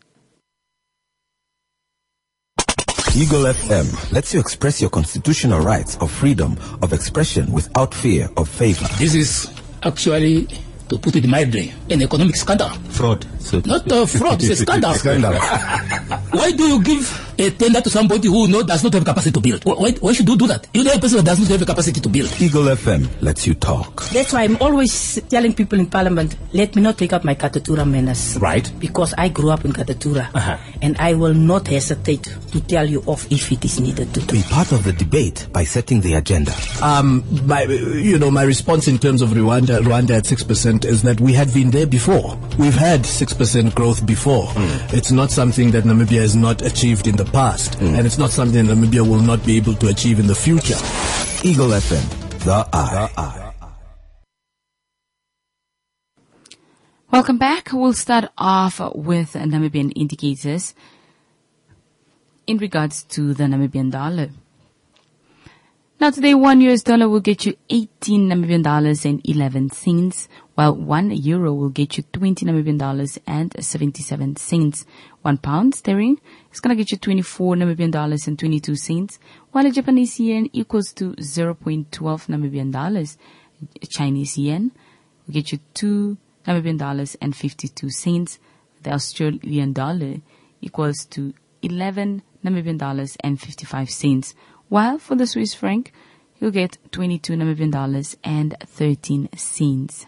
Eagle F M lets you express your constitutional rights of freedom of expression without fear of favor. This is actually, to put it mildly, an economic scandal. Fraud. So Not a fraud, it's a scandal. Scandal. Why do you give a tender to somebody who no, does not have capacity to build? Why, why should you do that? You know a person that does not have the capacity to build. Eagle F M lets you talk. That's why I'm always telling people in Parliament, let me not take up my Katatura manners. Right. Because I grew up in Katatura. Uh-huh. And I will not hesitate to tell you off if it is needed to do. Be part of the debate by setting the agenda. Um, my, you know, my response in terms of Rwanda, Rwanda at six percent is that we had been there before. We've had six percent growth before. Mm. It's not something that Namibia has not achieved in the past. Mm. And it's not something that Namibia will not be able to achieve in the future. Eagle F M, the eye. The eye. Welcome back. We'll start off with Namibian indicators in regards to the Namibian dollar. Now today, one U S dollar will get you eighteen Namibian dollars and eleven cents, while one euro will get you twenty Namibian dollars and seventy-seven cents. One pound sterling is going to get you twenty-four Namibian dollars and twenty-two cents, while a Japanese yen equals to zero point one two Namibian dollars. Chinese yen will get you two Namibian dollars and fifty-two cents. The Australian dollar equals to eleven Namibian dollars and fifty-five cents. While for the Swiss franc, you'll get twenty-two Namibian dollars and thirteen cents.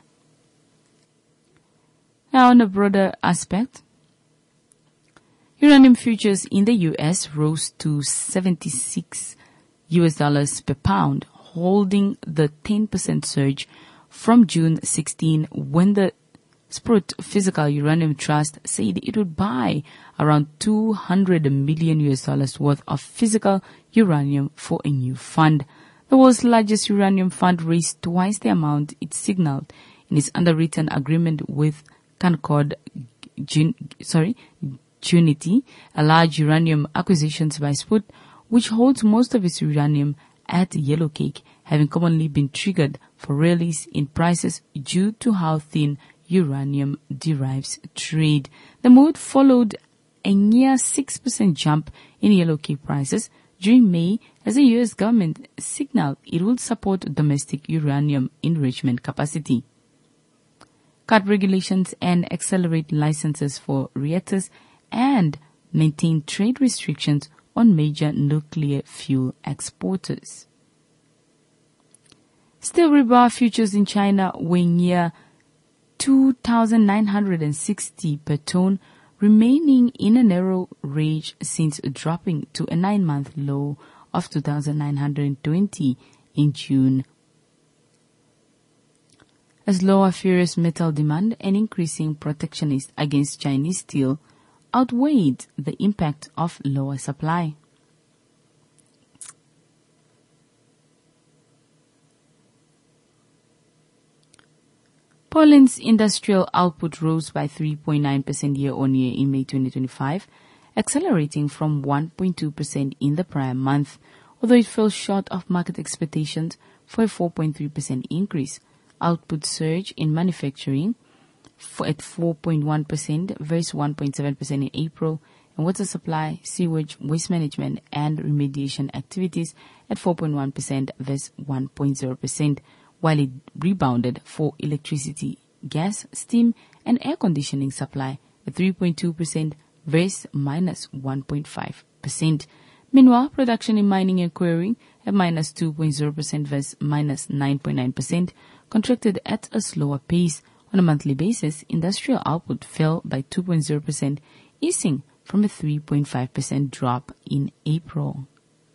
Now, on a broader aspect, uranium futures in the U S rose to seventy-six U S dollars per pound, holding the ten percent surge from June sixteenth, when the Sprott Physical Uranium Trust said it would buy around two hundred million U S dollars worth of physical uranium for a new fund. The world's largest uranium fund raised twice the amount it signaled in its underwritten agreement with Concord, Jun- sorry, Junity, a large uranium acquisitions by Sprott, which holds most of its uranium at Yellowcake, having commonly been triggered for rallies in prices due to how thin uranium derives trade. The move followed a near six percent jump in Yellowcake prices during May, as the U S government signaled it would support domestic uranium enrichment capacity, cut regulations and accelerate licenses for reactors, and maintain trade restrictions on major nuclear fuel exporters. Still, rebar futures in China were near two thousand nine hundred sixty per ton, remaining in a narrow range since dropping to a nine-month low of two thousand nine hundred twenty in June. As lower ferrous metal demand and increasing protectionist against Chinese steel outweighed the impact of lower supply. Poland's industrial output rose by three point nine percent year-on-year in May twenty twenty-five, accelerating from one point two percent in the prior month, although it fell short of market expectations for a four point three percent increase. Output surge in manufacturing for at four point one percent versus one point seven percent in April, and water supply, sewage, waste management, and remediation activities at four point one percent versus one point zero percent, while it rebounded for electricity, gas, steam, and air conditioning supply at three point two percent versus minus one point five percent. Meanwhile, production in mining and quarrying at minus two point zero percent versus minus nine point nine percent contracted at a slower pace. On a monthly basis, industrial output fell by two point zero percent, easing from a three point five percent drop in April.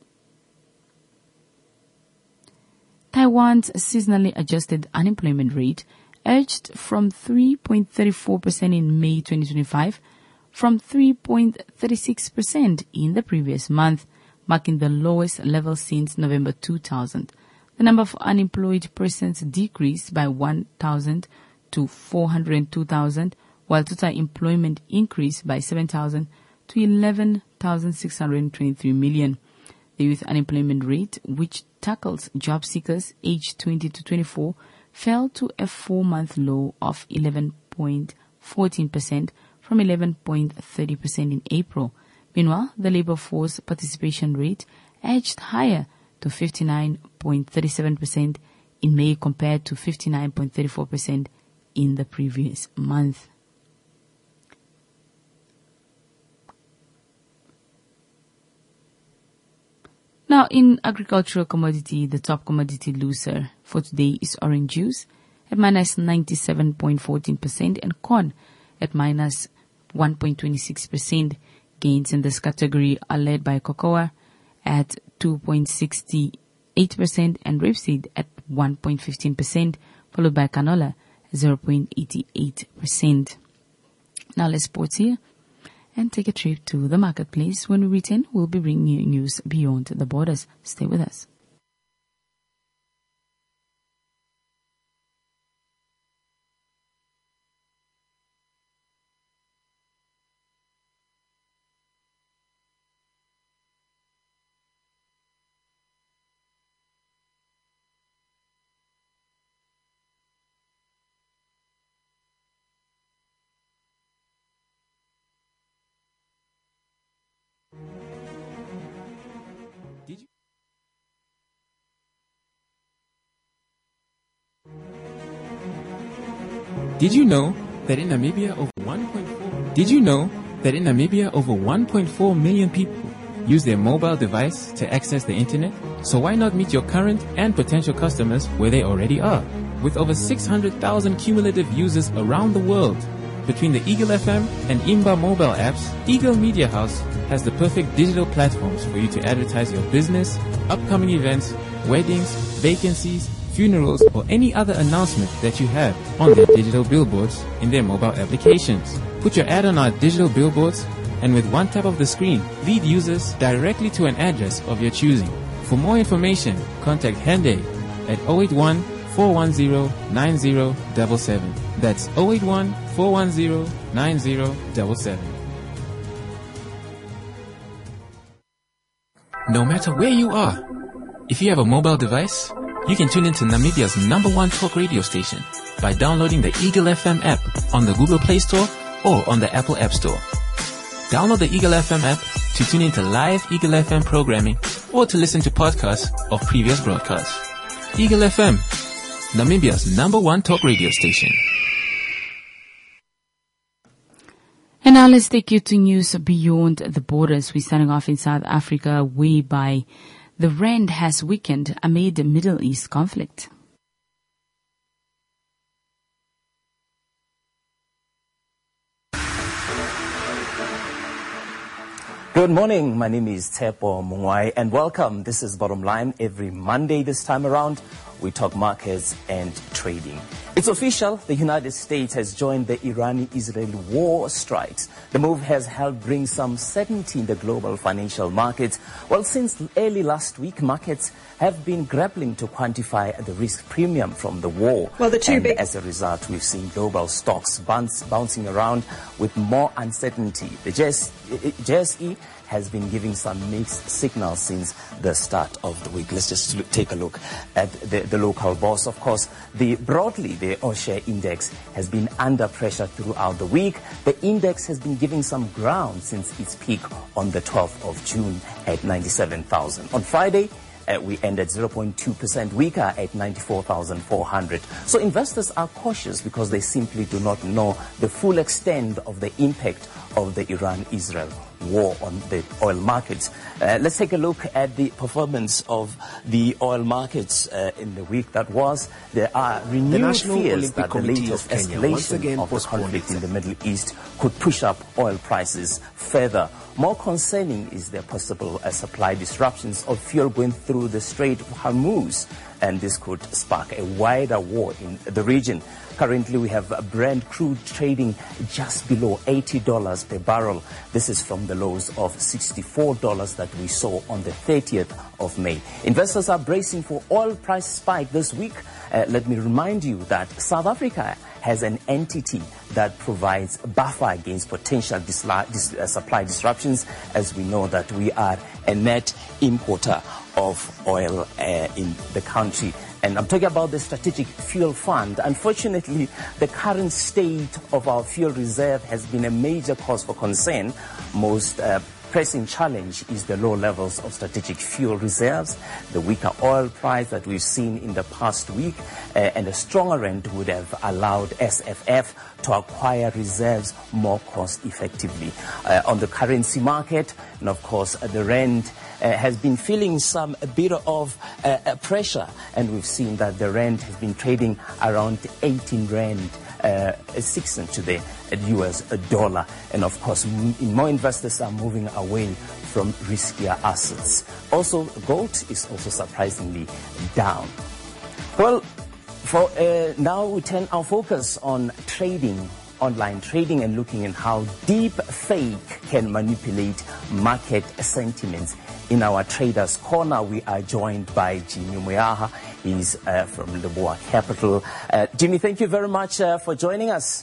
Taiwan's seasonally adjusted unemployment rate edged from three point three four percent in May twenty twenty-five from three point three six percent in the previous month, marking the lowest level since November two thousand. The number of unemployed persons decreased by one thousand to four hundred two thousand, while total employment increased by seven thousand to eleven thousand six hundred twenty-three million. The youth unemployment rate, which tackles job seekers aged twenty to twenty-four, fell to a four-month low of eleven point one four percent from eleven point three zero percent in April. Meanwhile, the labor force participation rate edged higher to fifty-nine point three seven percent in May compared to fifty-nine point three four percent in the previous month. Now, in agricultural commodity, the top commodity loser for today is orange juice at minus ninety-seven point one four percent and corn at minus one point two six percent. Gains in this category are led by cocoa at two point six eight percent and rapeseed at one point one five percent, followed by canola at zero point eight eight percent. Now let's pause here and take a trip to the marketplace. When we return, we'll be bringing you news beyond the borders. Stay with us. Did you know that in Namibia over one point four Did you know that in Namibia over one point four million people use their mobile device to access the internet? So why not meet your current and potential customers where they already are? With over six hundred thousand cumulative users around the world, between the Eagle F M and Imba mobile apps, Eagle Media House has the perfect digital platforms for you to advertise your business, upcoming events, weddings, vacancies, funerals, or any other announcement that you have on their digital billboards in their mobile applications. Put your ad on our digital billboards, and with one tap of the screen, lead users directly to an address of your choosing. For more information, contact Hende at zero eight one, four one zero, nine zero seven seven. That's zero eight one, four one zero, nine zero seven seven. No matter where you are, if you have a mobile device, you can tune into Namibia's number one talk radio station by downloading the Eagle F M app on the Google Play Store or on the Apple App Store. Download the Eagle F M app to tune into live Eagle F M programming or to listen to podcasts of previous broadcasts. Eagle F M, Namibia's number one talk radio station. And now let's take you to news beyond the borders. We're starting off in South Africa, whereby the rand has weakened amid the Middle East conflict. Good morning. My name is Tshepo Mongwai and welcome. This is Bottom Line. Every Monday this time around, we talk markets and trading. It's official. The United States has joined the Iran-Israel war strikes. The move has helped bring some certainty in the global financial markets. Well, since early last week, markets have been grappling to quantify the risk premium from the war. Well, the two and big... as a result, we've seen global stocks bounce, bouncing around with more uncertainty. The J S E has been giving some mixed signals since the start of the week. Let's just look, take a look at the, the local bourse. Of course, the broadly, the all-share index has been under pressure throughout the week. The index has been giving some ground since its peak on the twelfth of June at ninety-seven thousand. On Friday, Uh, we ended zero point two percent weaker at ninety-four thousand four hundred. So investors are cautious because they simply do not know the full extent of the impact of the Iran-Israel war on the oil markets. Uh, let's take a look at the performance of the oil markets uh, in the week that was. There are renewed fears that the latest escalation of the conflict in the Middle East could push up oil prices further. More concerning is the possible uh, supply disruptions of fuel going through the Strait of Hormuz, and this could spark a wider war in the region. Currently, we have Brent crude trading just below eighty dollars per barrel. This is from the lows of sixty-four dollars that we saw on the thirtieth of May. Investors are bracing for oil price spike this week. Uh, let me remind you that South Africa has an entity that provides buffer against potential disla dis uh, supply disruptions, as we know that we are a net importer of oil uh, in the country. And I'm talking about the Strategic Fuel Fund. Unfortunately, the current state of our fuel reserve has been a major cause for concern. Most uh, pressing challenge is the low levels of strategic fuel reserves, the weaker oil price that we've seen in the past week, uh, and a stronger rand would have allowed S F F to acquire reserves more cost effectively. Uh, on the currency market, and of course, uh, the rand Uh, has been feeling some a bit of uh, uh, pressure, and we've seen that the rand has been trading around eighteen rand uh, six cents to the U S dollar, and of course m more investors are moving away from riskier assets. Also, gold is also surprisingly down. Well, for uh, now we turn our focus on trading, online trading, and looking at how deep fake can manipulate market sentiments. In our Traders Corner, we are joined by Jimmy Moyaha. He's uh, from Leboa Capital. Uh, Jimmy, thank you very much uh, for joining us.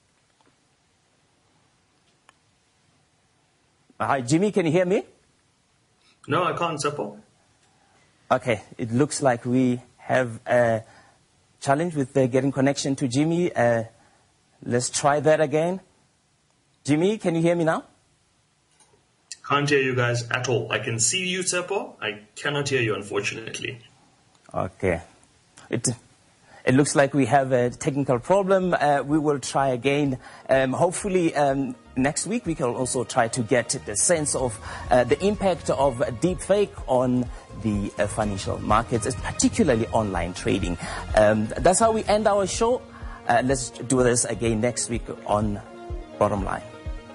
Hi, Jimmy, can you hear me? No, I can't, Tshepo. Okay, it looks like we have a challenge with uh, getting connection to Jimmy. Uh, let's try that again. Jimmy, can you hear me now? Can't hear you guys at all. I can see you, Tshepo. I cannot hear you, unfortunately. Okay. It, it looks like we have a technical problem. Uh, we will try again. Um, hopefully, um, next week we can also try to get the sense of uh, the impact of deepfake on the uh, financial markets, particularly online trading. Um, that's how we end our show. Uh, let's do this again next week on Bottom Line.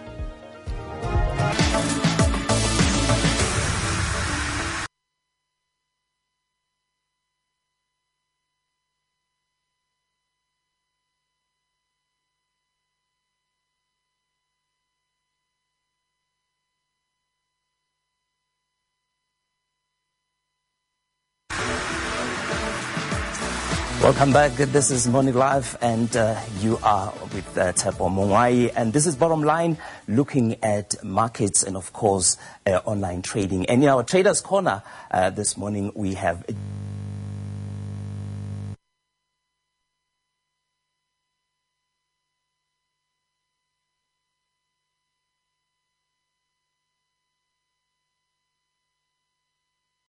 Welcome back. This is Morning Live, and uh, you are with uh, Tshepo Mongwai, and this is Bottom Line, looking at markets and, of course, uh, online trading. And in our Traders Corner uh, this morning, we have